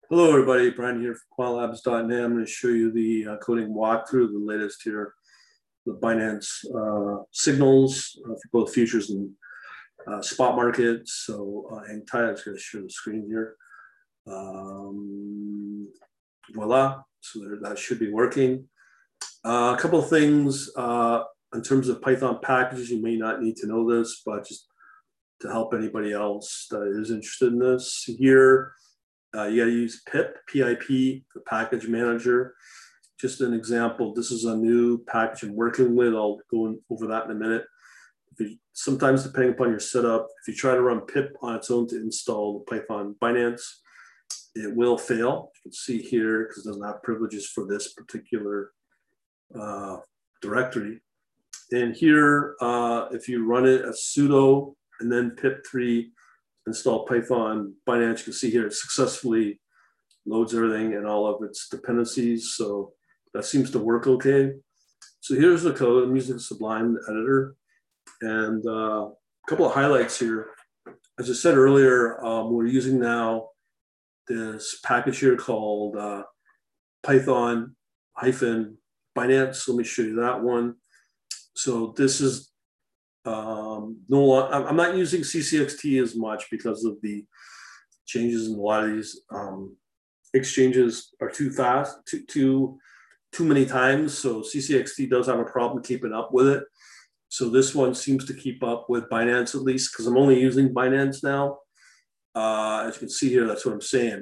Hello, everybody. Brian here from quantlabs.net. I'm going to show you the coding walkthrough, the latest here, the Binance signals for both futures and spot markets. So hang tight. I'm just going to share the screen here. Voila. So that should be working. A couple of things in terms of Python packages. You may not need to know this, but just to help anybody else that is interested in this here. You got to use pip, PIP, the package manager. Just an example, this is a new package I'm working with. I'll go over that in a minute. Sometimes, depending upon your setup, if you try to run pip on its own to install Python Binance, it will fail. You can see here, because it doesn't have privileges for this particular directory. And here, if you run it as sudo and then pip3 install Python Binance, you can see here it successfully loads everything and all of its dependencies. So that seems to work okay. So here's the code. I'm using Sublime editor. And a couple of highlights here. As I said earlier, we're using now this package here called Python Binance. Let me show you that one. So this is I'm not using CCXT as much because of the changes in a lot of these exchanges are too fast, too many times. So CCXT does have a problem keeping up with it. So this one seems to keep up with Binance, at least, because I'm only using Binance now. As you can see here, that's what I'm saying.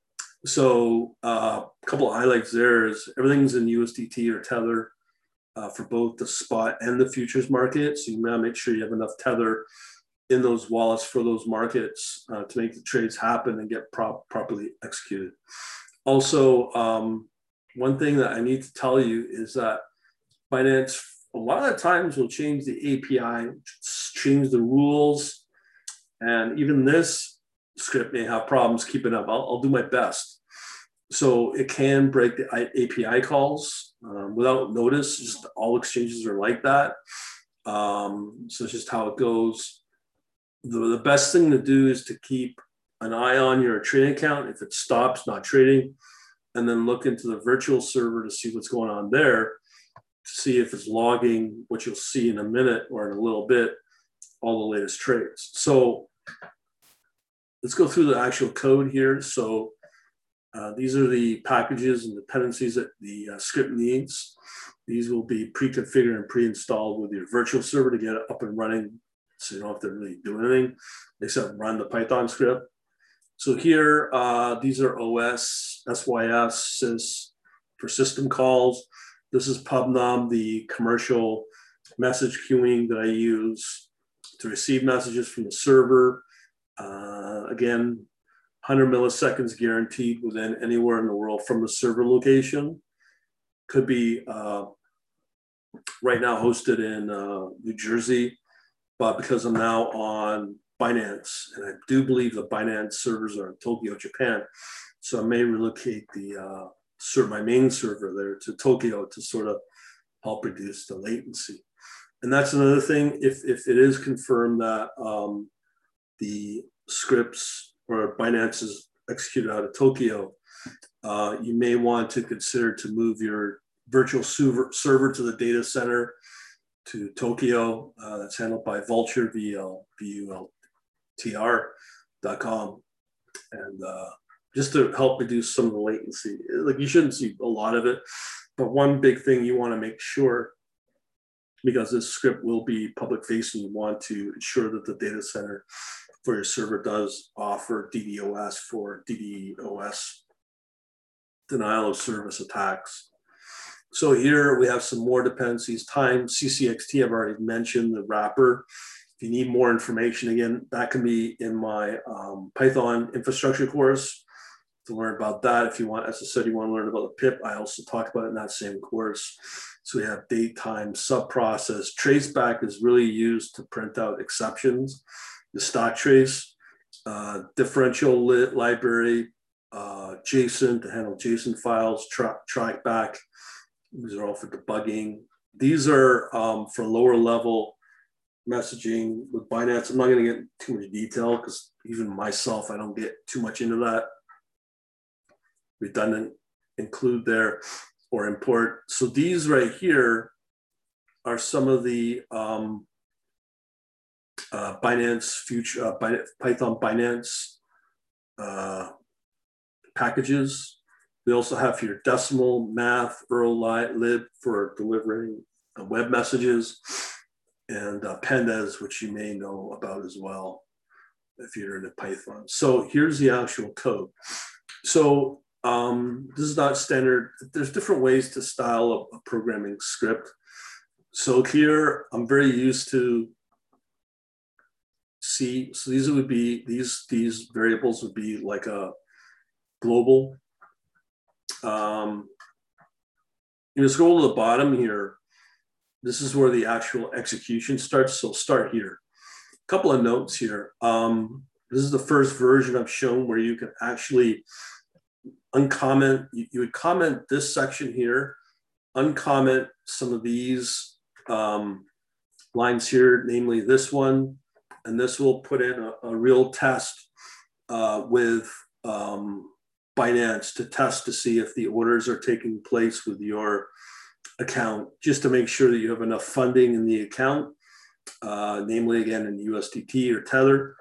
So a couple of highlights there is everything's in USDT or Tether. For both the spot and the futures market. So you gotta make sure you have enough tether in those wallets for those markets to make the trades happen and get properly executed. Also, one thing that I need to tell you is that Binance a lot of times will change the API, change the rules, and even this script may have problems keeping up. I'll do my best. So it can break the API calls without notice. Just all exchanges are like that. So it's just how it goes. The best thing to do is to keep an eye on your trading account if it stops not trading, and then look into the virtual server to see what's going on there, to see if it's logging what you'll see in a minute or in a little bit, all the latest trades. So let's go through the actual code here. So these are the packages and dependencies that the script needs. These will be pre-configured and pre-installed with your virtual server to get it up and running, so you don't have to really do anything except run the Python script. So here, these are OS, SYS, sys for system calls. This is PubNum, the commercial message queuing that I use to receive messages from the server. Again, 100 milliseconds guaranteed within anywhere in the world from the server location. Could be right now hosted in New Jersey, but because I'm now on Binance, and I do believe the Binance servers are in Tokyo, Japan, so I may relocate the my main server there to Tokyo to sort of help reduce the latency. And that's another thing, if it is confirmed that the scripts or Binance is executed out of Tokyo, you may want to consider to move your virtual server to the data center to Tokyo. That's handled by Vultr, VULTR.com. And just to help reduce some of the latency. Like, you shouldn't see a lot of it, but one big thing you want to make sure, because this script will be public facing, you want to ensure that the data center for your server does offer DDoS for DDoS, denial of service attacks. So here we have some more dependencies. Time, CCXT, I've already mentioned the wrapper. If you need more information, again, that can be in my Python infrastructure course to learn about that. If you want, as I said, you want to learn about the pip, I also talk about it in that same course. So we have date, time, subprocess. Traceback is really used to print out exceptions. The stock trace, differential library, JSON to handle JSON files, trackback. These are all for debugging. These are for lower level messaging with Binance. I'm not going to get too much detail because even myself, I don't get too much into that. redundant include there or import. So these right here are some of the Binance future Python Binance packages. We also have your decimal, math, lib for delivering web messages, and pandas, which you may know about as well if you're into Python. So here's the actual code. So this is not standard. There's different ways to style a programming script. So here I'm very used to C. So these would be these variables would be like a global. You scroll to the bottom here. This is where the actual execution starts. So start here. A couple of notes here. This is the first version I've shown where you can actually uncomment. You would comment this section here, uncomment some of these lines here, namely this one, and this will put in a real test with Binance to test to see if the orders are taking place with your account, just to make sure that you have enough funding in the account, namely again in USDT or Tether.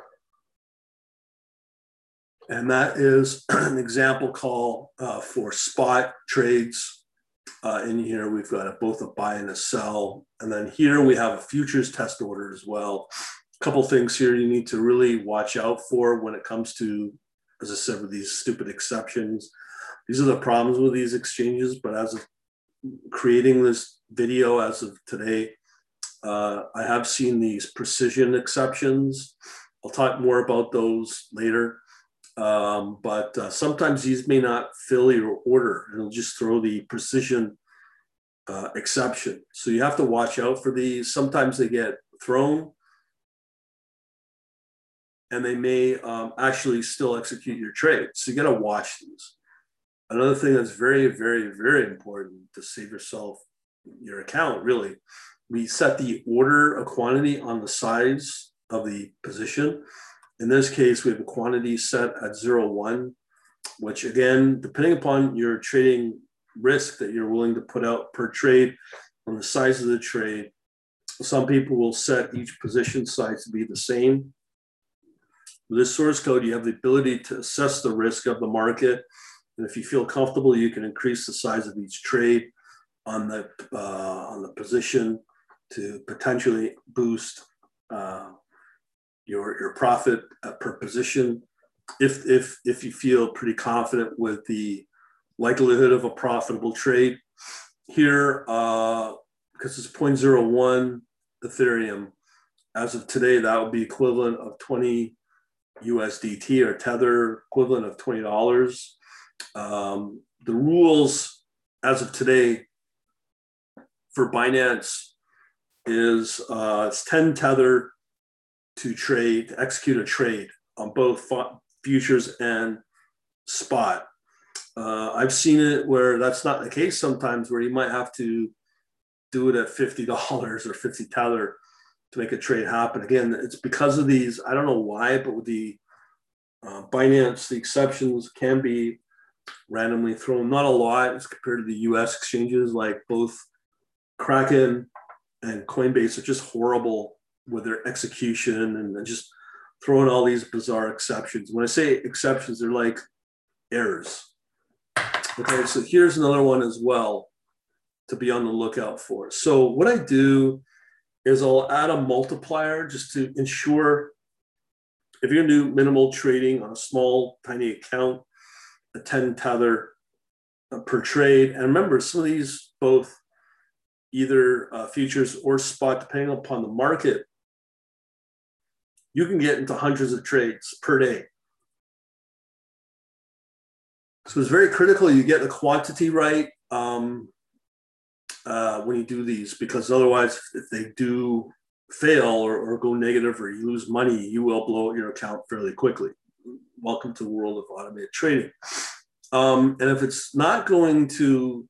And that is an example call for spot trades. In here, we've got both a buy and a sell. And then here we have a futures test order as well. A couple things here you need to really watch out for when it comes to, as I said, with these stupid exceptions. These are the problems with these exchanges, but as of creating this video as of today, I have seen these precision exceptions. I'll talk more about those later. But sometimes these may not fill your order. It'll just throw the precision exception. So you have to watch out for these. Sometimes they get thrown and they may actually still execute your trade. So you got to watch these. Another thing that's very, very, very important to save yourself your account, really, we set the order of quantity on the size of the position. In this case, we have a quantity set at 0.1, which again, depending upon your trading risk that you're willing to put out per trade on the size of the trade, some people will set each position size to be the same. With this source code, you have the ability to assess the risk of the market. And if you feel comfortable, you can increase the size of each trade on the position to potentially boost your profit per position. If you feel pretty confident with the likelihood of a profitable trade here, because it's 0.01 Ethereum, as of today, that would be equivalent of 20 USDT or Tether, equivalent of $20. The rules as of today for Binance is it's 10 Tether to execute a trade on both futures and spot. I've seen it where that's not the case sometimes, where you might have to do it at $50 or 50 Tether to make a trade happen. Again, it's because of these, I don't know why, but with the Binance, the exceptions can be randomly thrown. Not a lot as compared to the US exchanges, like both Kraken and Coinbase are just horrible with their execution and just throwing all these bizarre exceptions. When I say exceptions, they're like errors. Okay, so here's another one as well to be on the lookout for. So what I do is I'll add a multiplier just to ensure if you're gonna do minimal trading on a small, tiny account, a 10 Tether per trade. And remember, some of these, both either futures or spot, depending upon the market, you can get into hundreds of trades per day. So it's very critical you get the quantity right when you do these, because otherwise, if they do fail or go negative or you lose money, you will blow out your account fairly quickly. Welcome to the world of automated trading. And if it's not going to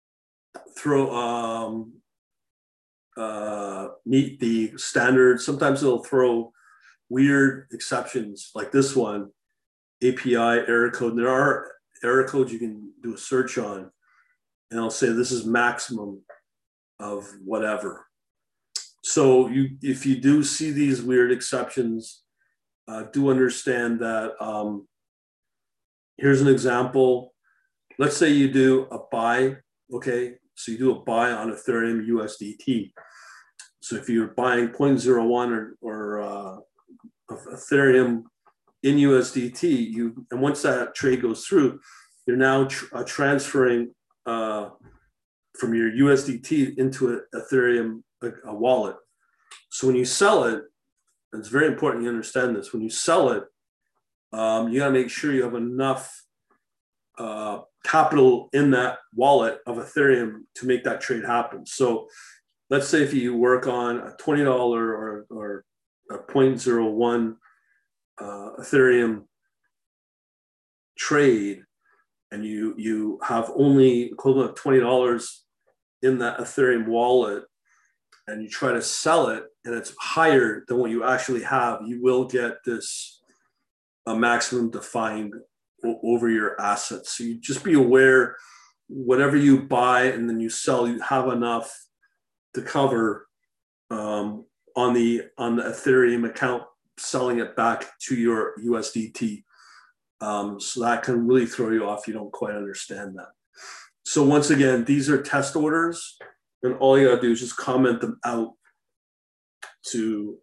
meet the standards, sometimes it'll throw weird exceptions like this one, API error code. And there are error codes you can do a search on, and I'll say this is maximum of whatever. So if you do see these weird exceptions, do understand that. Here's an example. Let's say you do a buy, okay? So you do a buy on Ethereum USDT. So if you're buying 0.01 or Ethereum in USDT, and once that trade goes through, you're now transferring from your USDT into an Ethereum a wallet. So when you sell it, and it's very important you understand this, when you sell it, you gotta make sure you have enough capital in that wallet of Ethereum to make that trade happen. So let's say if you work on a $20 or a 0.01 Ethereum trade, and you have only equivalent of $20 in that Ethereum wallet, and you try to sell it and it's higher than what you actually have, you will get this a maximum defined over your assets. So you just be aware, whatever you buy and then you sell, you have enough to cover on the Ethereum account, selling it back to your USDT. So that can really throw you off. You don't quite understand that. So once again, these are test orders, and all you gotta do is just comment them out to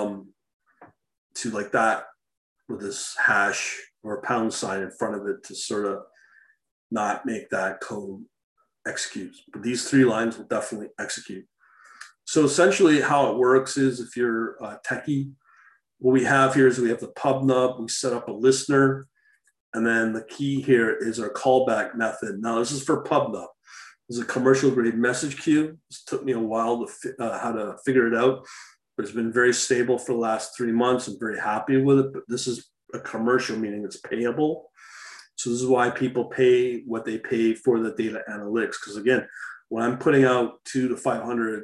like that with this hash or a pound sign in front of it to sort of not make that code execute. But these 3 lines will definitely execute. So essentially how it works is, if you're a techie, what we have here is we have the PubNub, we set up a listener, and then the key here is our callback method. Now this is for PubNub. This is a commercial grade message queue. This took me a while to how to figure it out, but it's been very stable for the last 3 months. I'm very happy with it, but this is a commercial, meaning it's payable. So this is why people pay what they pay for the data analytics. Because again, when I'm putting out 200 to 500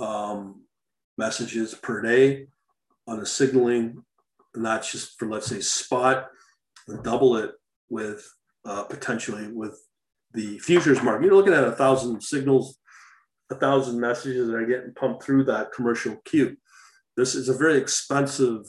messages per day on the signaling, and that's just for, let's say, spot, and double it with potentially with the futures market. You're looking at 1,000 signals, 1,000 messages that are getting pumped through that commercial queue. This is a very expensive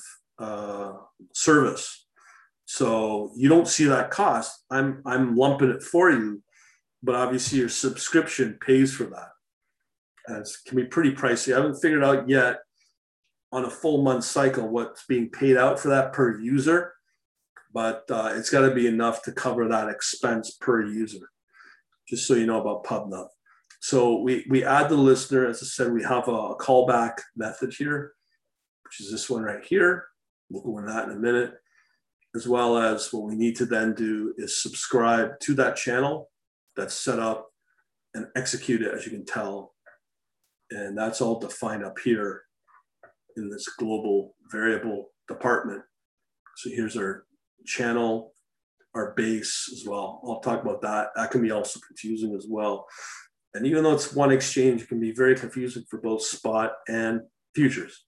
service. So you don't see that cost. I'm lumping it for you, but obviously your subscription pays for that. And it can be pretty pricey. I haven't figured out yet on a full month cycle what's being paid out for that per user, but it's got to be enough to cover that expense per user, just so you know about PubNub. So we add the listener. As I said, we have a callback method here, which is this one right here. We'll go into that in a minute, as well as what we need to then do is subscribe to that channel that's set up and execute it, as you can tell. And that's all defined up here in this global variable department. So here's our channel, our base as well. I'll talk about that. That can be also confusing as well. And even though it's one exchange, it can be very confusing for both spot and futures.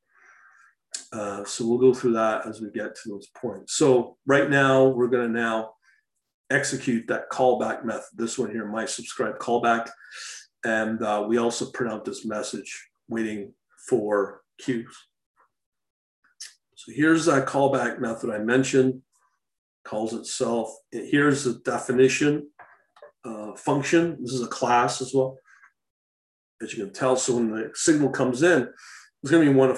So we'll go through that as we get to those points. So right now, we're going to now execute that callback method. This one here, my subscribe callback. And we also print out this message waiting for queues. So here's that callback method I mentioned, calls itself. Here's the definition function. This is a class as well, as you can tell. So when the signal comes in, there's going to be one of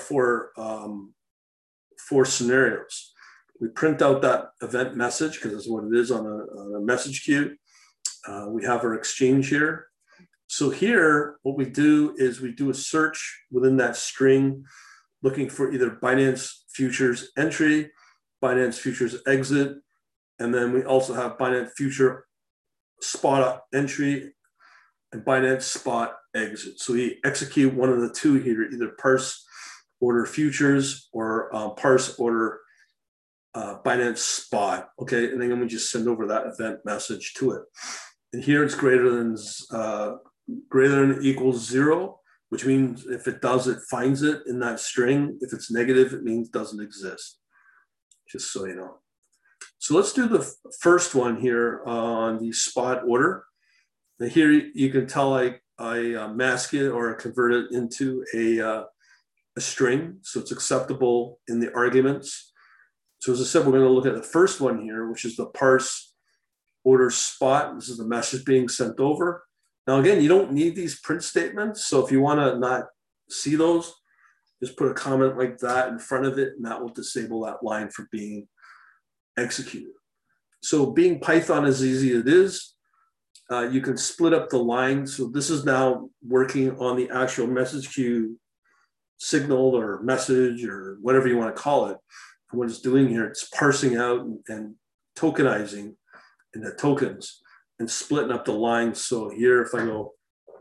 four scenarios. We print out that event message because that's what it is on a message queue. We have our exchange here. So here, what we do is we do a search within that string, looking for either Binance Futures entry, Binance Futures exit, and then we also have Binance Future spot entry and Binance spot exit. So we execute one of the two here, either parse order futures or parse order Binance spot. Okay, and then we just send over that event message to it. And here it's greater than equals 0, which means if it does, it finds it in that string. If it's negative, it means it doesn't exist, just so you know. So let's do the first one here on the spot order. Now here you can tell I mask it or convert it into a string, so it's acceptable in the arguments. So as I said, we're going to look at the first one here, which is the parse order spot. This is the message being sent over. Now, again, you don't need these print statements. So if you want to not see those, just put a comment like that in front of it, and that will disable that line from being executed. So being Python as easy as it is, you can split up the line. So this is now working on the actual message queue signal or message or whatever you want to call it. And what it's doing here, it's parsing out and tokenizing into tokens and splitting up the lines. So here, if I go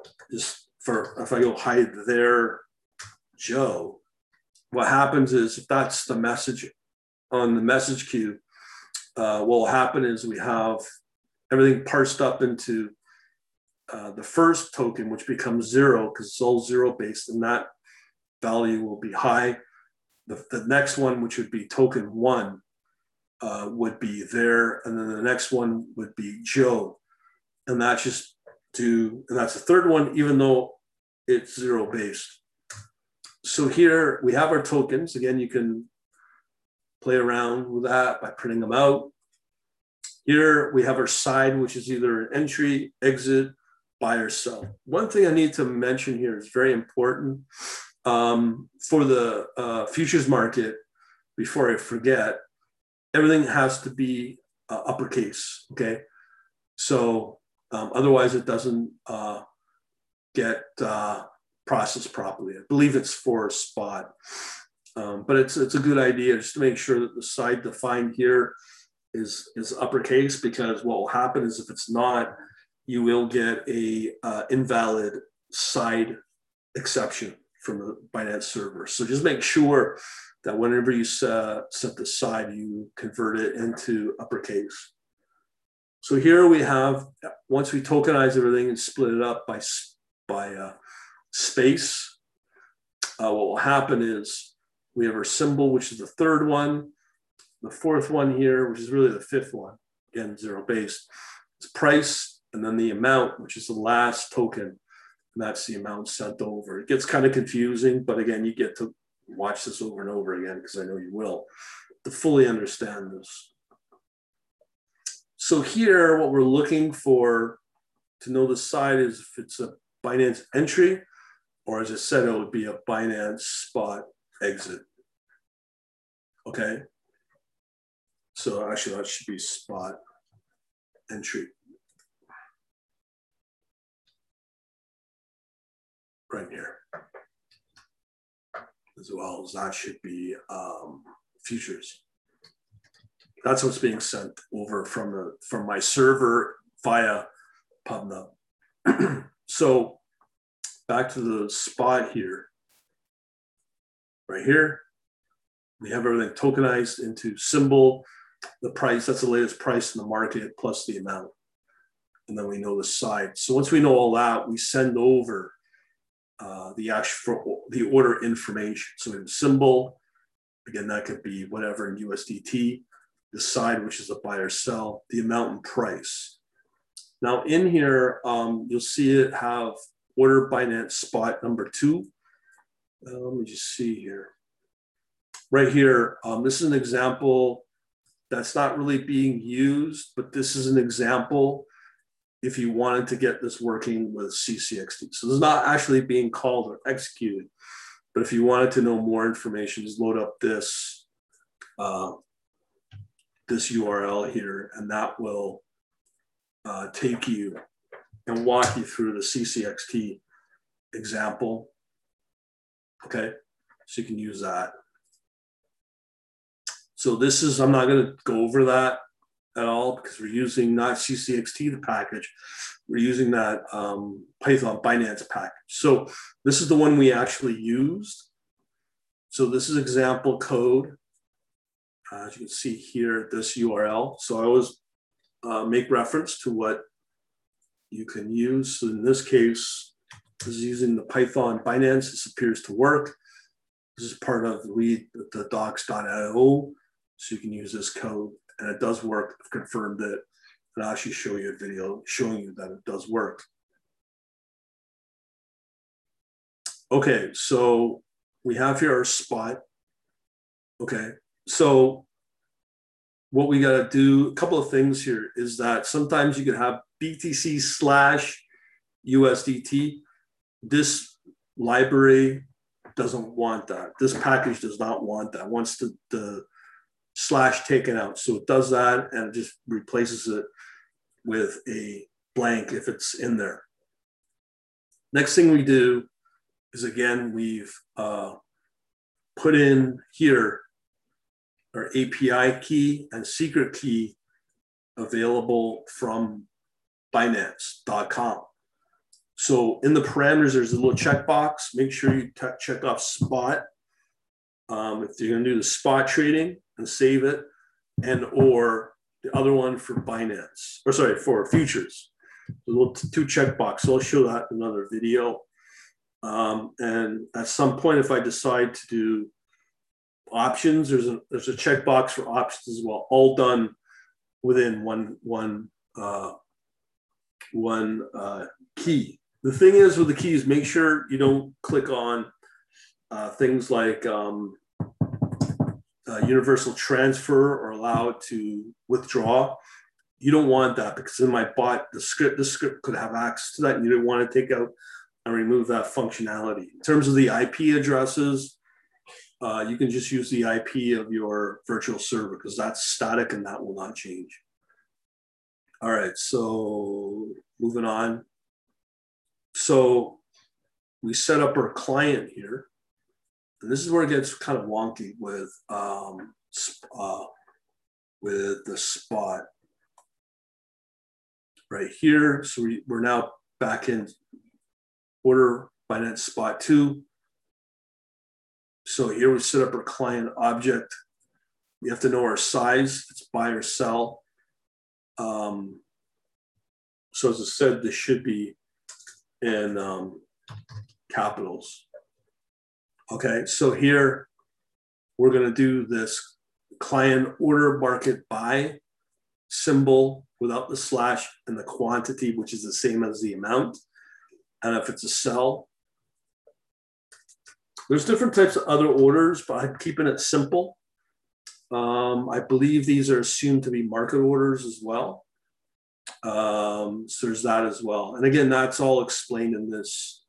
hide there, Joe, what happens is if that's the message on the message queue, what will happen is we have everything parsed up into the first token, which becomes 0 because it's all 0 based, and that value will be high. The next one, which would be token 1, would be there, and then the next one would be Joe, and that's the third one, even though it's 0 based. So here we have our tokens. Again, you can play around with that by printing them out. Here we have our side, which is either an entry, exit, buy or sell. One thing I need to mention here is very important for the futures market. Before I forget, everything has to be uppercase, okay? So otherwise it doesn't get processed properly. I believe it's for a spot, but it's a good idea just to make sure that the side defined here is uppercase, because what will happen is if it's not, you will get a invalid side exception from the Binance server. So just make sure that whenever you set the side, you convert it into uppercase. So here we have, once we tokenize everything and split it up by space, what will happen is we have our symbol, which is the third one. The fourth one here, which is really the fifth one, again, 0 based, it's price, and then the amount, which is the last token, and that's the amount sent over. It gets kind of confusing, but again, you get to watch this over and over again, because I know you will, to fully understand this. So here, what we're looking for to know the side is if it's a Binance entry, or as I said, it would be a Binance spot exit. Okay. So actually that should be spot entry. Right here. As well as that should be futures. That's what's being sent over from my server via PubNub. So back to the spot here. Right here, we have everything tokenized into symbol, the price, that's the latest price in the market, plus the amount. And then we know the side. So once we know all that, we send over the order information. So we have symbol, again, that could be whatever in USDT, the side, which is a buy or sell, the amount and price. Now in here, you'll see it have order Binance spot number 2. Let me just see here. Right here, this is an example that's not really being used, but this is an example if you wanted to get this working with CCXT. So this is not actually being called or executed, but if you wanted to know more information, just load up this, this URL here, and that will take you and walk you through the CCXT example. Okay, so you can use that. So this is, I'm not going to go over that at all because we're using not CCXT, the package. We're using that Python Binance package. So this is the one we actually used. So this is example code. As you can see here, this URL. So I always make reference to what you can use. So in this case, this is using the Python Binance. This appears to work. This is part of the docs.io. So you can use this code and it does work. I've confirmed it, and I'll actually show you a video showing you that it does work. Okay, so we have here our spot. Okay, so what we got to do, a couple of things here, is that sometimes you can have BTC/USDT. This library doesn't want that. This package does not want that. It wants the slash taken out. So it does that and it just replaces it with a blank if it's in there. Next thing we do is, again, we've put in here our API key and secret key available from Binance.com. So in the parameters, there's a little checkbox. Make sure you check off spot. If you're going to do the spot trading and save it, and or the other one for Binance, or sorry, for futures. The little two checkbox. So I'll show that in another video. And at some point, if I decide to do options, there's a checkbox for options as well, all done within one key. The thing is with the keys, make sure you don't click on things like universal transfer or allow to withdraw. You don't want that, because in my bot, the script could have access to that, and you don't want to take out and remove that functionality. In terms of the IP addresses, you can just use the IP of your virtual server, because that's static and that will not change. All right, so moving on. So we set up our client here, and this is where it gets kind of wonky with the spot right here. So we're now back in order Binance Spot 2. So here we set up our client object. We have to know our size. It's buy or sell. So as I said, this should be in capitals. Okay, so here we're going to do this client order market buy symbol without the slash and the quantity, which is the same as the amount. And if it's a sell, there's different types of other orders, but I'm keeping it simple. I believe these are assumed to be market orders as well. So there's that as well. And again, that's all explained in this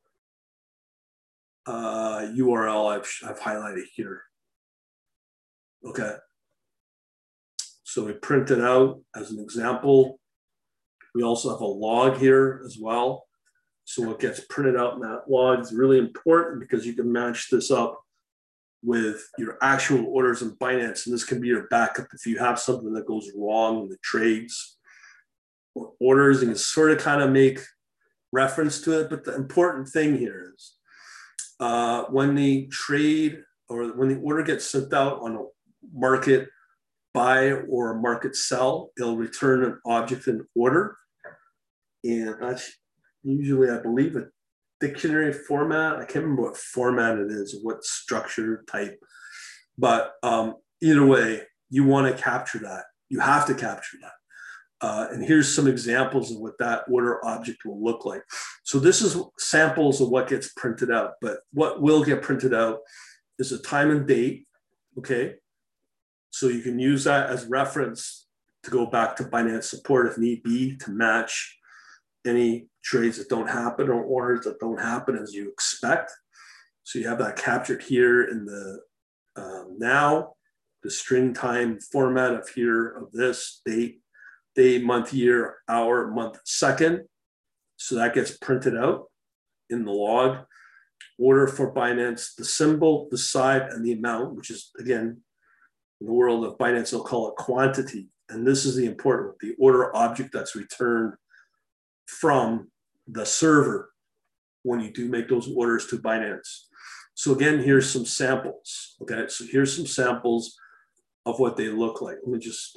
URL I've highlighted here. Okay. So we print it out as an example. We also have a log here as well. So what gets printed out in that log is really important, because you can match this up with your actual orders in Binance. And this can be your backup if you have something that goes wrong in the trades or orders, and you sort of kind of make reference to it. But the important thing here is when the trade or when the order gets sent out on a market buy or a market sell, it'll return an object in order. And that's usually, I believe, a dictionary format. I can't remember what format it is, what structure type. But either way, you want to capture that. You have to capture that. And here's some examples of what that order object will look like. So this is samples of what gets printed out, but what will get printed out is a time and date, okay? So you can use that as reference to go back to Binance support if need be, to match any trades that don't happen or orders that don't happen as you expect. So you have that captured here in the now, the string time format of here of this date, day, month, year, hour, month, second. So that gets printed out in the log. Order for Binance, the symbol, the side, and the amount, which is, again, in the world of Binance, they'll call it quantity. And this is the important, the order object that's returned from the server when you do make those orders to Binance. So again, here's some samples. Okay, so here's some samples of what they look like. Let me just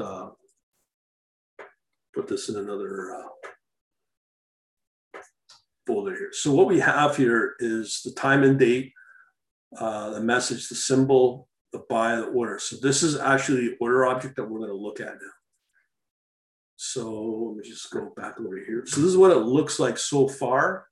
put this in another folder here. So what we have here is the time and date, the message, the symbol, the buy, the order. So this is actually the order object that we're going to look at now. So let me just go back over here. So this is what it looks like so far.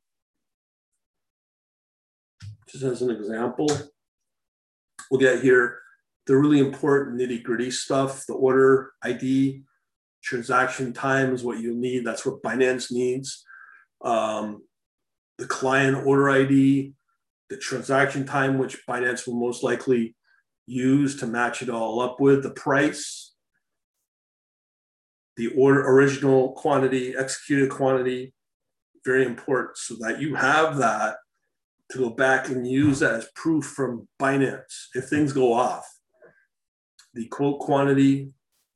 Just as an example, we'll get here the really important nitty-gritty stuff, the order ID, transaction times, what you'll need. That's what Binance needs. The client order ID, the transaction time, which Binance will most likely use to match it all up with, the price, the order, original quantity, executed quantity, very important, so that you have that to go back and use that as proof from Binance if things go off. The quote quantity,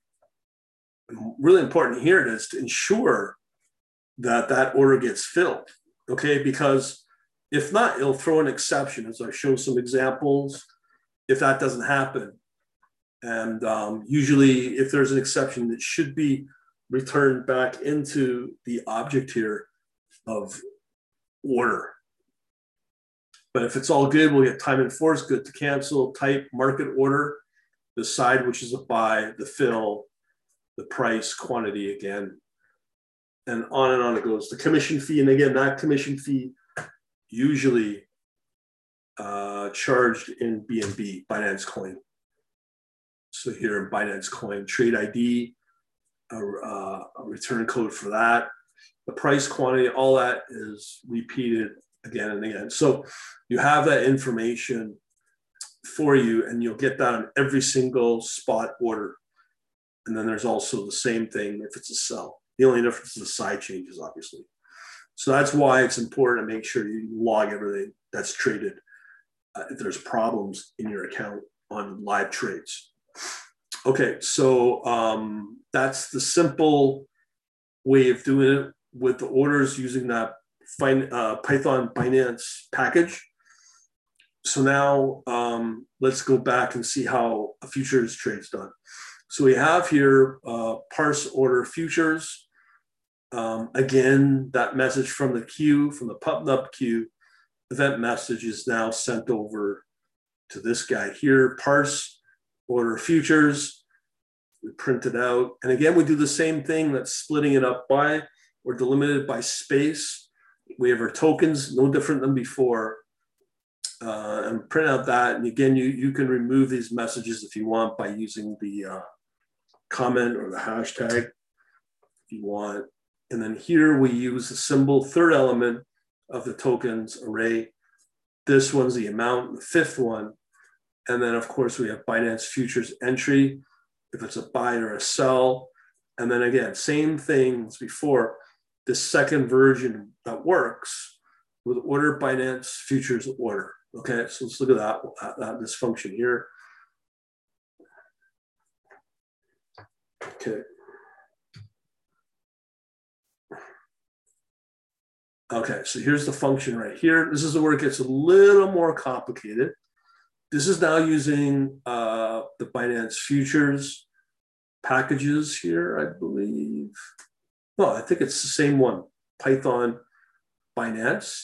really important here, it is to ensure that that order gets filled, okay? Because if not, it'll throw an exception, as I show some examples, if that doesn't happen. And usually if there's an exception, it should be returned back into the object here of order. But if it's all good, we'll get time and force, good to cancel, type, market order, the side, which is a buy, the fill, the price, quantity again, and on it goes. The commission fee, and again, that commission fee usually charged in BNB, Binance Coin. So here in Binance Coin, trade ID, a return code for that, the price, quantity, all that is repeated again and again. So you have that information for you, and you'll get that on every single spot order. And then there's also the same thing if it's a sell. The only difference is the side changes, obviously. So that's why it's important to make sure you log everything that's traded if there's problems in your account on live trades. Okay, so that's the simple way of doing it with the orders using that Python Binance package. So now let's go back and see how a futures trade is done. So we have here parse order futures. Again, that message from the queue, from the PubNub queue, event message is now sent over to this guy here, parse order futures. We print it out. And again, we do the same thing, that's splitting it up by or delimited by space. We have our tokens, no different than before. And print out that. And again, you can remove these messages if you want by using the comment or the hashtag if you want. And then here we use the symbol, third element of the tokens array. This one's the amount, the fifth one. And then of course we have Binance futures entry, if it's a buy or a sell. And then again, same thing as before, the second version that works with order Binance futures order. Okay, so let's look at that this function here. Okay. Okay, so here's the function right here. This is where it gets a little more complicated. This is now using the Binance futures packages here, I believe. No, I think it's the same one, Python Binance.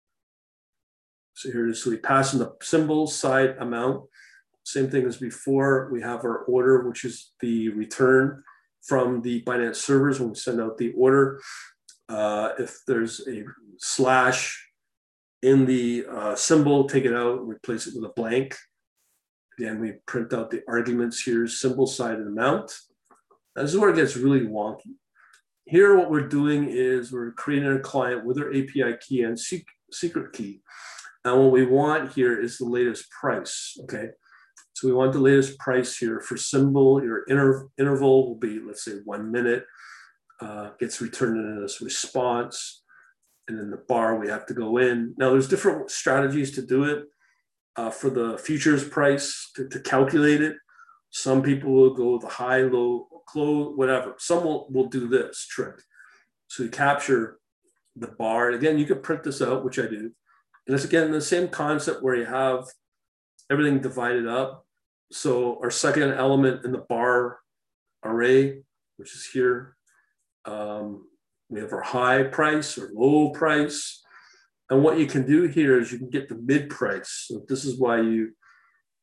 So here it is. So we pass in the symbol, side, amount. Same thing as before. We have our order, which is the return from the Binance servers when we send out the order. If there's a slash in the symbol, take it out, replace it with a blank. Again, we print out the arguments here, symbol, side, and amount. This is where it gets really wonky. Here, what we're doing is we're creating a client with our API key and secret key. And what we want here is the latest price, okay? So we want the latest price here for symbol. Your interval will be, let's say, 1 minute. Gets returned in this response. And in the bar, we have to go in. Now, there's different strategies to do it for the futures price to calculate it. Some people will go with the high, low, close, whatever. Some will do this trick. So you capture the bar. And again, you could print this out, which I do. And it's again the same concept where you have everything divided up. So our second element in the bar array, which is here, we have our high price or low price. And what you can do here is you can get the mid price. So this is why you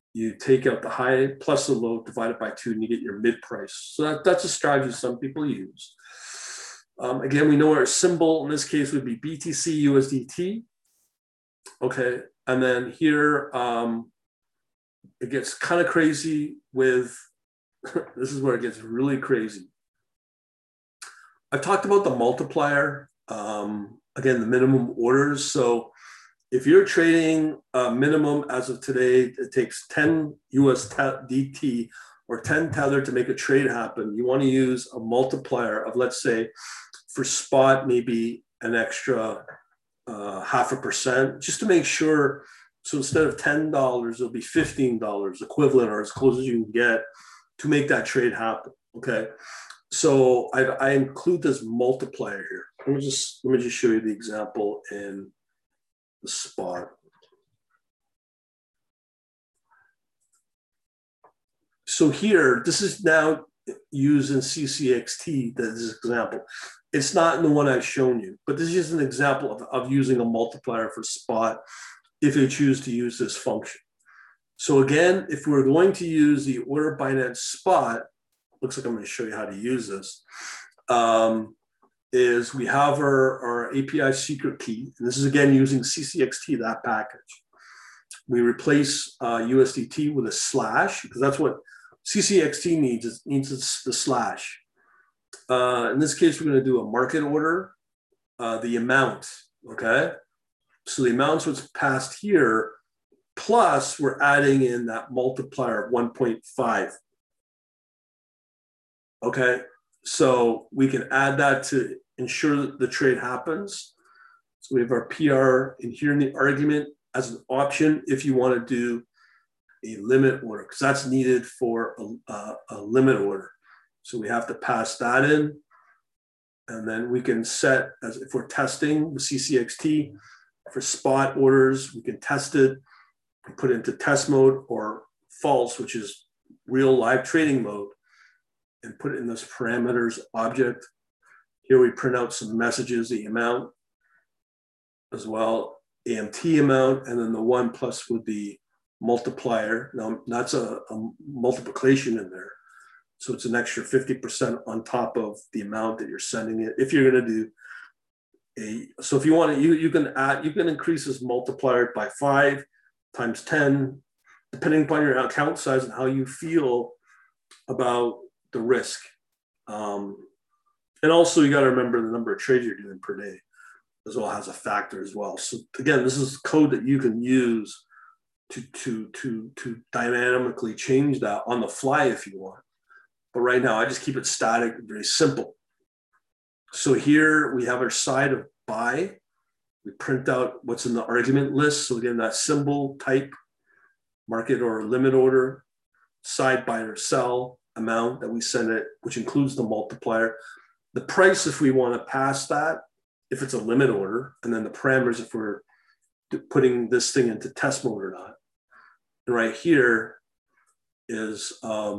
you take out the high plus the low, divide it by 2, and you get your mid price. So that's a strategy some people use. Again, we know our symbol in this case would be BTC USDT. Okay, and then here it gets kind of crazy with, this is where it gets really crazy. I've talked about the multiplier, again, the minimum orders. So if you're trading a minimum as of today, it takes 10 USDT or 10 tether to make a trade happen. You want to use a multiplier of, let's say, for spot, maybe an extra 0.5%, just to make sure. So instead of $10, it'll be $15 equivalent, or as close as you can get to make that trade happen. Okay. So I include this multiplier here. Let me just show you the example in the spot. So here, this is now used in CCXT, this example. It's not in the one I've shown you, but this is just an example of using a multiplier for spot if you choose to use this function. So again, if we're going to use the order Binance spot, looks like I'm going to show you how to use this, is we have our API secret key. And this is again using CCXT, that package. We replace USDT with a slash, because that's what CCXT needs. It needs the slash. In this case, we're going to do a market order, the amount, okay? So the amount's what's passed here, plus we're adding in that multiplier of 1.5. Okay, so we can add that to ensure that the trade happens. So we have our PR in here in the argument as an option if you want to do a limit order, because that's needed for a limit order. So we have to pass that in, and then we can set, as if we're testing the CCXT for spot orders, we can test it and put it into test mode or false, which is real live trading mode, and put it in this parameters object. Here we print out some messages, the amount as well, AMT amount, and then the 1 plus with the multiplier. Now that's a multiplication in there. So it's an extra 50% on top of the amount that you're sending it. If you're going to do so if you want to, you can increase this multiplier by 5 times 10, depending upon your account size and how you feel about the risk. And also you got to remember the number of trades you're doing per day as well has a factor as well. So again, this is code that you can use to dynamically change that on the fly if you want. But right now I just keep it static, very simple. So here we have our side of buy. We print out what's in the argument list. So again, that symbol, type, market or limit order, side buy or sell, amount that we send it, which includes the multiplier. The price, if we want to pass that, if it's a limit order, and then the parameters if we're putting this thing into test mode or not. And right here is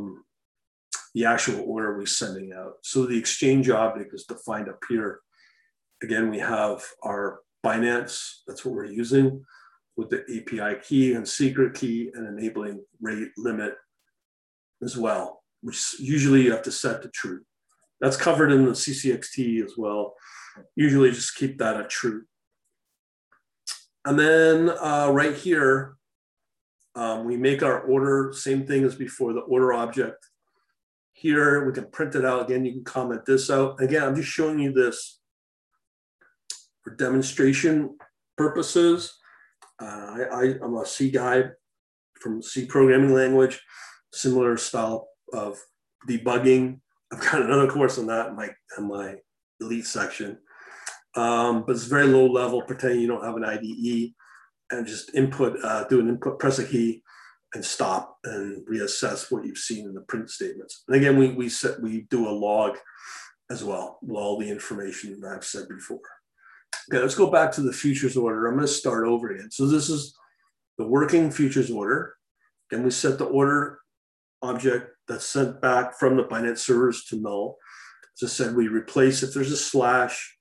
the actual order we're sending out. So the exchange object is defined up here. Again, we have our Binance, that's what we're using, with the API key and secret key and enabling rate limit as well, which usually you have to set to true. That's covered in the CCXT as well. Usually just keep that at true. And then right here, we make our order, same thing as before, the order object. Here, we can print it out. Again, you can comment this out. Again, I'm just showing you this for demonstration purposes. I'm a C guy from C programming language, similar style of debugging. I've got another course on that in my elite section. But it's very low level, pretending you don't have an IDE, and just input, do an input, press a key, and stop and reassess what you've seen in the print statements. And again, we do a log as well with all the information that I've said before. Okay, let's go back to the futures order. I'm going to start over again. So this is the working futures order. And we set the order object that's sent back from the Binance servers to null. As I said, we replace, if there's a slash,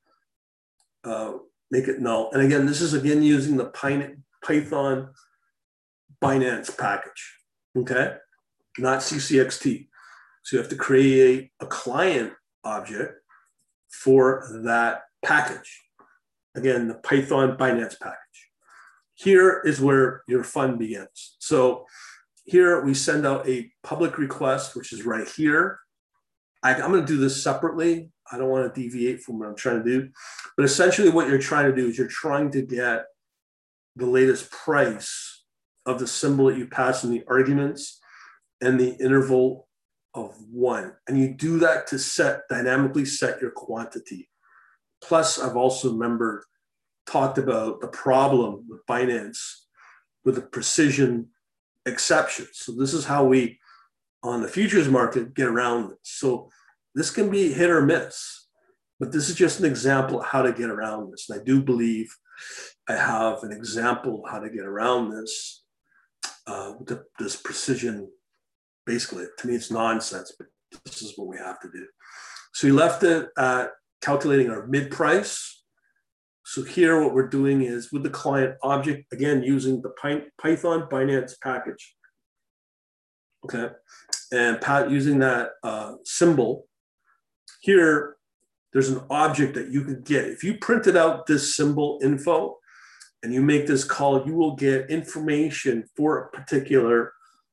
make it null. And again, this is again using the Python Binance package. okay, not CCXT. So you have to create a client object for that package. Again, the Python Binance package. Here is where your fun begins. So here we send out a public request, which is right here. I'm going to do this separately. I don't want to deviate from what I'm trying to do. But essentially what you're trying to do is you're trying to get the latest price of the symbol that you pass in the arguments and the interval of 1. And you do that to dynamically set your quantity. Plus, I've also talked about the problem with Binance with the precision exceptions. So this is how we, on the futures market, get around this. So this can be hit or miss, but this is just an example of how to get around this. And I do believe I have an example of how to get around this, this precision. Basically, to me, it's nonsense, but this is what we have to do. So we left it at calculating our mid price. So here what we're doing is with the client object, again, using the Python Binance package. Okay, and using that symbol, here, there's an object that you could get. If you printed out this symbol info and you make this call, you will get information for a particular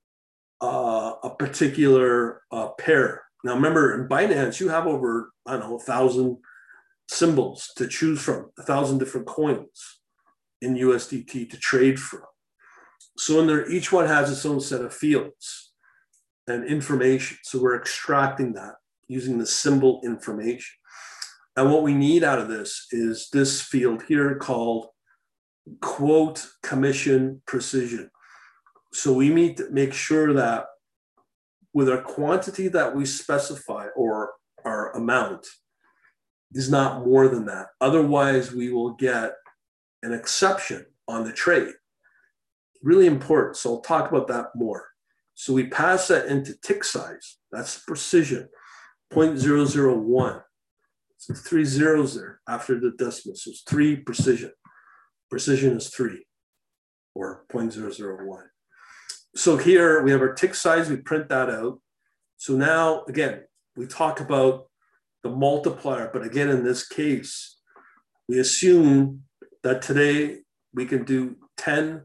pair. Now remember, in Binance, you have over, 1,000 symbols to choose from, 1,000 different coins in USDT to trade from. So in there, each one has its own set of fields and information. So we're extracting that using the symbol information. And what we need out of this is this field here called quote commission precision. So we need to make sure that with our quantity that we specify or our amount is not more than that. Otherwise, we will get an exception on the trade. Really important. So I'll talk about that more. So we pass that into tick size. That's precision, 0.001. So 3 zeros there after the decimal. So it's 3 precision. Precision is 3 or 0.001. So here we have our tick size. We print that out. So now, again, we talk about the multiplier. But again, in this case, we assume that today we can do 10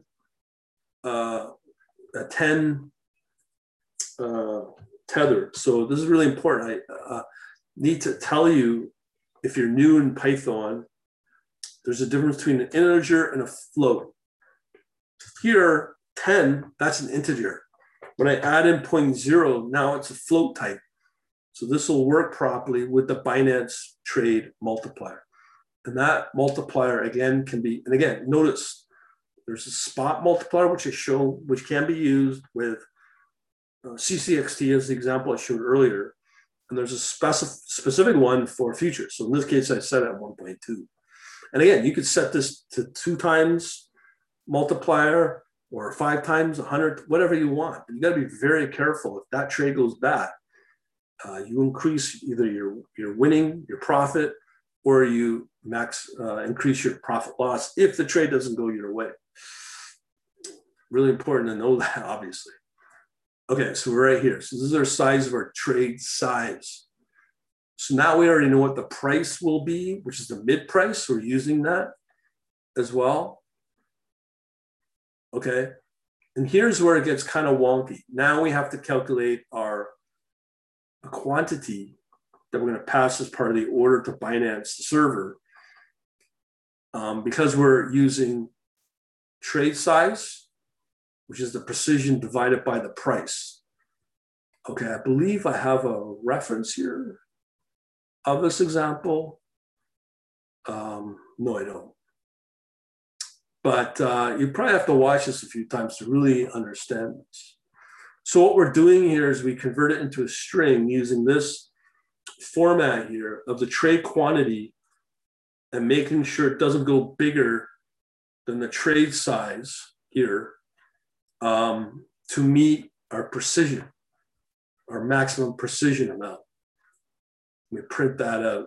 tethered. So this is really important. I need to tell you, if you're new in Python, there's a difference between an integer and a float. Here, 10, that's an integer. When I add in 0.0, now it's a float type. So this will work properly with the Binance trade multiplier. And that multiplier, again, can be, and again, notice there's a spot multiplier, which is shown, which can be used with CCXT as the example I showed earlier. And there's a specific one for futures. So in this case, I set it at 1.2. And again, you could set this to 2 times multiplier or 5 times 100, whatever you want. But you got to be very careful. If that trade goes bad, you increase either your winning, your profit, or you increase your profit loss if the trade doesn't go your way. Really important to know that, obviously. Okay, so we're right here. So this is our size of our trade size. So now we already know what the price will be, which is the mid price. So we're using that as well. Okay, and here's where it gets kind of wonky. Now we have to calculate our quantity that we're going to pass as part of the order to Binance server. Because we're using trade size, which is the precision divided by the price. Okay, I believe I have a reference here of this example. No, I don't. But you probably have to watch this a few times to really understand this. So what we're doing here is we convert it into a string using this format here of the trade quantity and making sure it doesn't go bigger than the trade size here to meet our precision, our maximum precision amount. We print that out.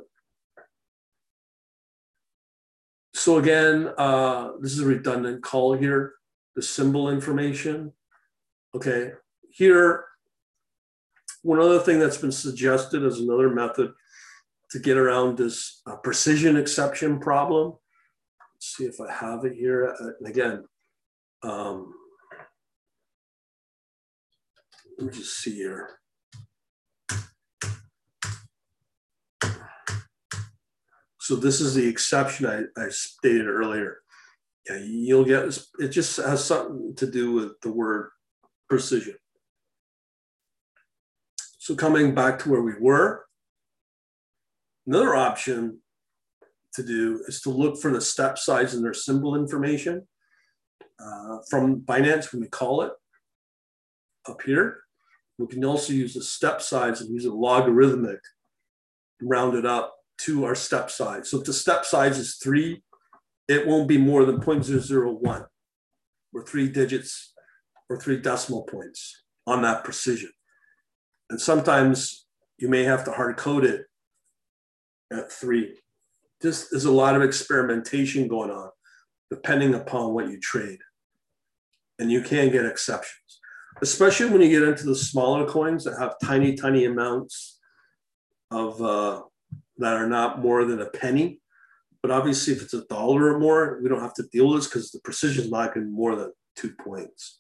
So again, this is a redundant call here, the symbol information. Okay, here, one other thing that's been suggested as another method to get around this precision exception problem. Let's see if I have it here. And again, let me just see here. So this is the exception I stated earlier. Yeah, you'll get, it just has something to do with the word precision. So coming back to where we were, another option to do is to look for the step size and their symbol information from Binance, when we call it up here. We can also use the step size and use a logarithmic, round it up to our step size. So if the step size is 3, it won't be more than 0.001 or 3 digits or 3 decimal points on that precision. And sometimes you may have to hard code it at 3. There's a lot of experimentation going on depending upon what you trade. And you can get exceptions, especially when you get into the smaller coins that have tiny, tiny amounts of that are not more than a penny. But obviously, if it's $1 or more, we don't have to deal with this because the precision is not going to be more than 2 points.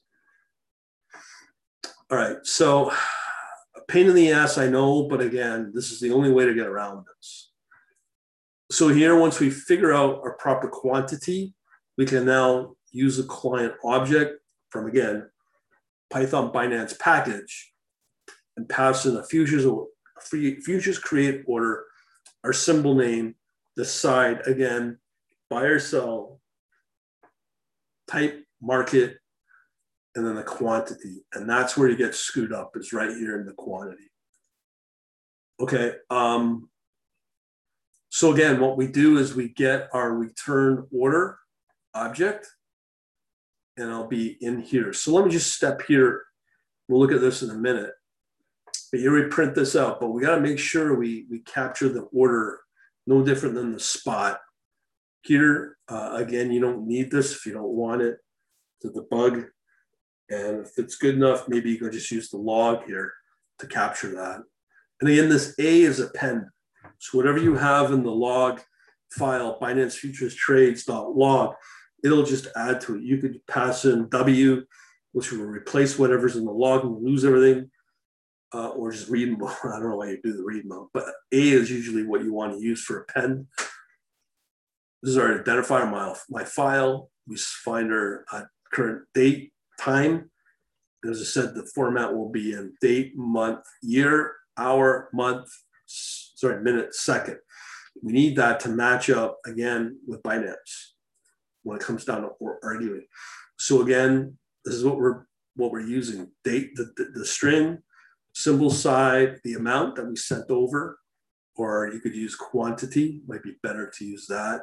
All right, so a pain in the ass, I know, but again, this is the only way to get around this. So here, once we figure out our proper quantity, we can now use the client object from, again, Python Binance package and pass in a futures create order, our symbol name, the side, again, buy or sell, type, market, and then the quantity. And that's where you get screwed up, is right here in the quantity. Okay. So again, what we do is we get our return order object, and I'll be in here. So let me just step here. We'll look at this in a minute. But here we print this out, but we got to make sure we capture the order, no different than the spot. Here, again, you don't need this if you don't want it to debug. And if it's good enough, maybe you can just use the log here to capture that. And again, this A is append. So whatever you have in the log file, Binance Futures Trades.log, it'll just add to it. You could pass in W, which will replace whatever's in the log and lose everything, or just read mode. I don't know why you do the read mode, but A is usually what you want to use for append. This is our identifier, my file. We find our current date, time. As I said, the format will be in date, month, year, hour, month, minute, second. We need that to match up again with Binance when it comes down to arguing. So again, this is what we're using: date, the string, symbol side, the amount that we sent over, or you could use quantity. Might be better to use that.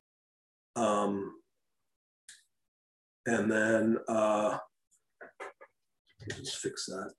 And then just fix that.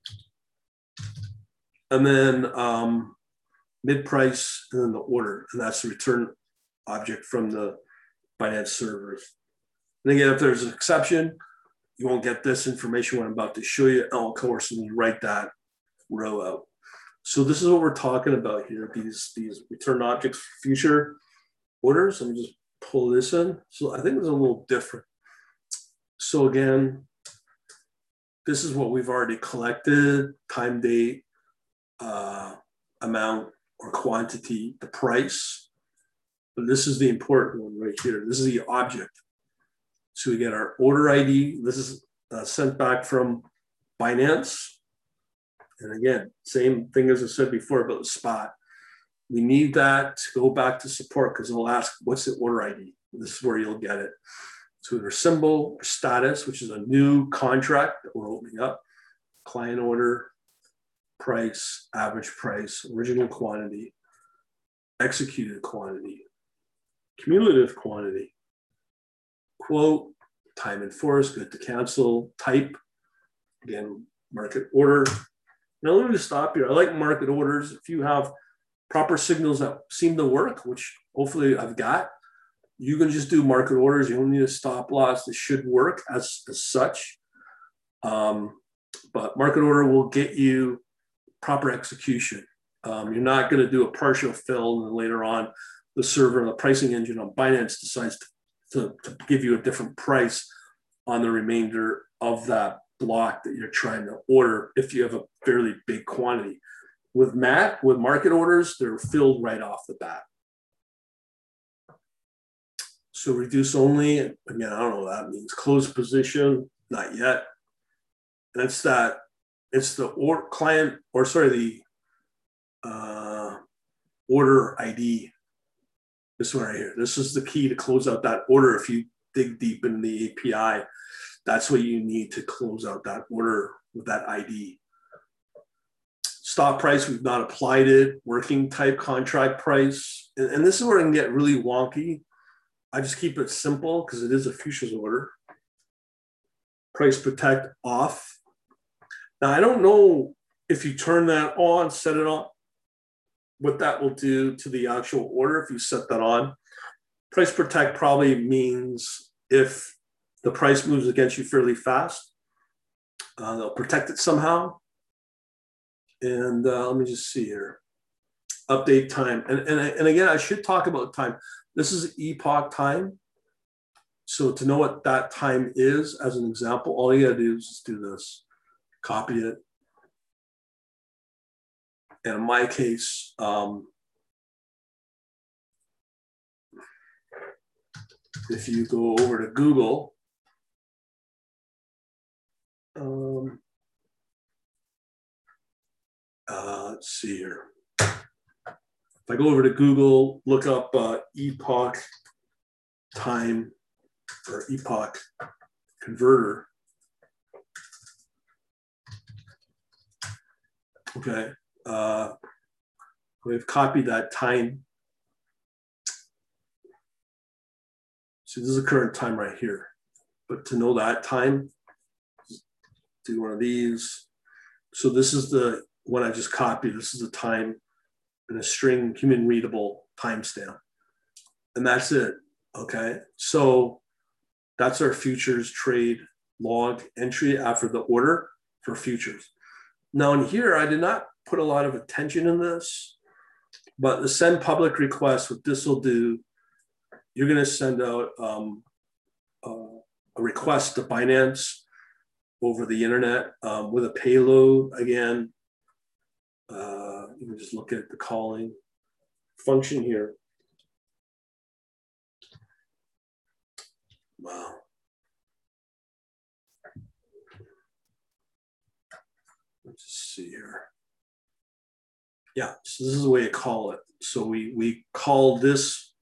And then mid price, and then the order, and that's the return object from the Binance servers. And again, if there's an exception, you won't get this information what I'm about to show you. Of course, and you write that row out. So this is what we're talking about here, these return objects for future orders. Let me just pull this in. So I think it's a little different. So again, this is what we've already collected: time, date, amount or quantity, the price. But this is the important one right here. This is the object. So we get our order ID. This is sent back from Binance. And again, same thing as I said before about the spot. We need that to go back to support because they'll ask, what's the order ID? This is where you'll get it. So their symbol, or status, which is a new contract that we're opening up, client order, price, average price, original quantity, executed quantity, cumulative quantity, quote, time in force, good to cancel, type, again, market order. Now let me just stop here. I like market orders. If you have proper signals that seem to work, which hopefully I've got, you can just do market orders. You don't need a stop loss. This should work as such. But market order will get you proper execution. You're not going to do a partial fill and then later on the server and the pricing engine on Binance decides to give you a different price on the remainder of that block that you're trying to order if you have a fairly big quantity. With market orders, they're filled right off the bat. So reduce only, again, I don't know what that means. Close position, not yet. And it's the order ID. This one right here. This is the key to close out that order. If you dig deep in the API, that's what you need to close out that order with that ID. Stop price, we've not applied it. Working type contract price. And this is where it can get really wonky. I just keep it simple because it is a futures order. Price protect off. Now, I don't know if you turn that on, set it on, what that will do to the actual order if you set that on. Price protect probably means if the price moves against you fairly fast, they'll protect it somehow. And let me just see here. Update time. And again, I should talk about time. This is epoch time. So to know what that time is, as an example, all you gotta do is just do this. Copy it. And in my case, if you go over to Google, let's see here. If I go over to Google, look up epoch time or epoch converter. Okay, we've copied that time. So this is the current time right here. But to know that time, do one of these. So this is the one I just copied. This is the time in a string human readable timestamp. And that's it. Okay. So that's our futures trade log entry after the order for futures. Now in here, I did not put a lot of attention in this, but the send public request, what this will do, you're going to send out a request to Binance over the internet with a payload. Again, you can just look at the calling function here. Wow. Let's just see here. Yeah, so this is the way to call it. So we call this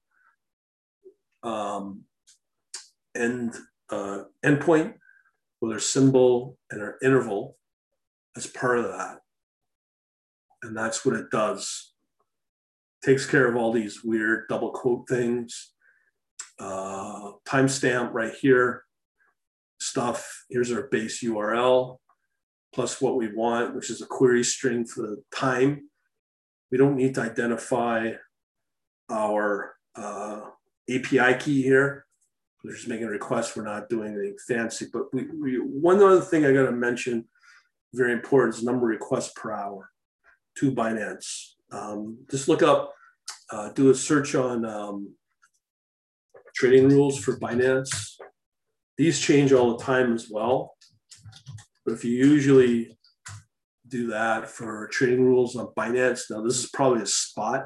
endpoint with our symbol and our interval as part of that. And that's what it does. Takes care of all these weird double quote things. Timestamp right here. Stuff. Here's our base URL plus what we want, which is a query string for the time. We don't need to identify our API key here. We're just making a request. We're not doing anything fancy. But one other thing I got to mention, very important, is number of requests per hour to Binance. Just look up, do a search on trading rules for Binance. These change all the time as well. But if you usually do that for trading rules on Binance, now this is probably a spot,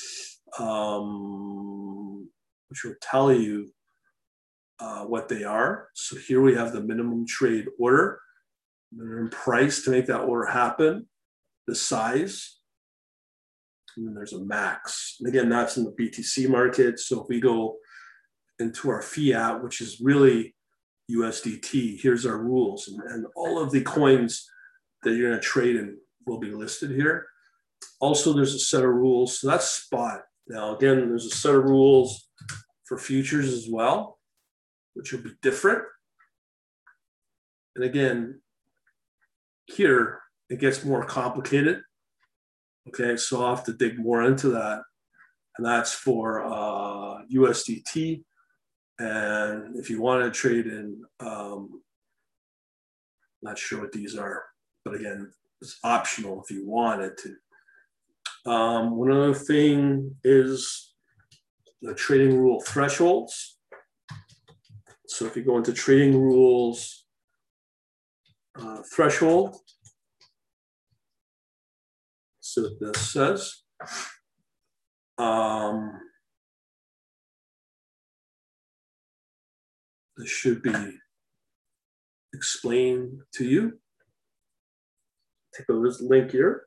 which will tell you what they are. So here we have the minimum trade order, minimum price to make that order happen, the size, and then there's a max. And again, that's in the BTC market. So if we go into our fiat, which is really USDT, here's our rules. And all of the coins that you're going to trade in will be listed here. Also, there's a set of rules. So that's spot. Now, again, there's a set of rules for futures as well, which will be different. And again, here, it gets more complicated. Okay, so I'll have to dig more into that. And that's for USDT. And if you want to trade in, not sure what these are. but again, it's optional if you wanted to. One other thing is the trading rule thresholds. So if you go into trading rules threshold, so what this says. This should be explained to you. Take a link here.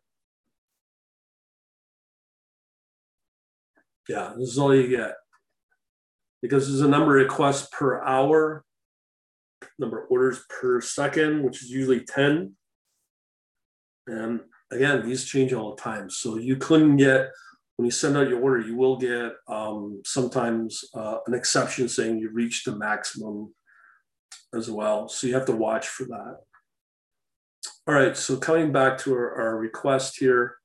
Yeah, this is all you get. Because there's a number of requests per hour, number of orders per second, which is usually 10. And again, these change all the time. So you couldn't get, when you send out your order, you will get sometimes an exception saying you reached the maximum as well. So you have to watch for that. All right, so coming back to our request here.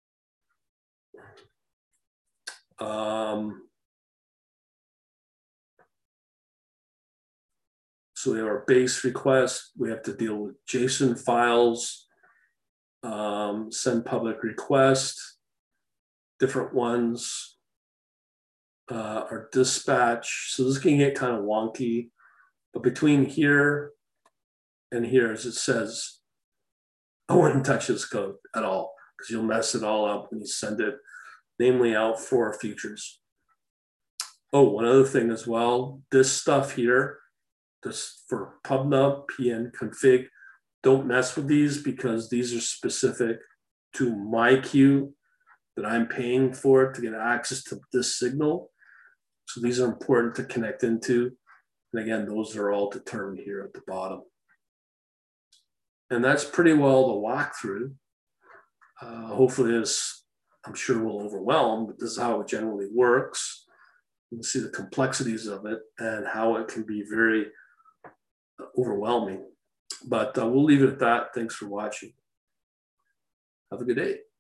So we have our base request. We have to deal with JSON files, send public request, different ones, our dispatch. So this can get kind of wonky, but between here and here, as it says, I wouldn't touch this code at all because you'll mess it all up when you send it, namely out for futures. Oh, one other thing as well, this stuff here, this for pubnub, pn config, don't mess with these because these are specific to my queue that I'm paying for to get access to this signal. So these are important to connect into. And again, those are all determined here at the bottom. And that's pretty well the walkthrough. Hopefully this, I'm sure, will overwhelm, but this is how it generally works. You can see the complexities of it and how it can be very overwhelming. But we'll leave it at that. Thanks for watching. Have a good day.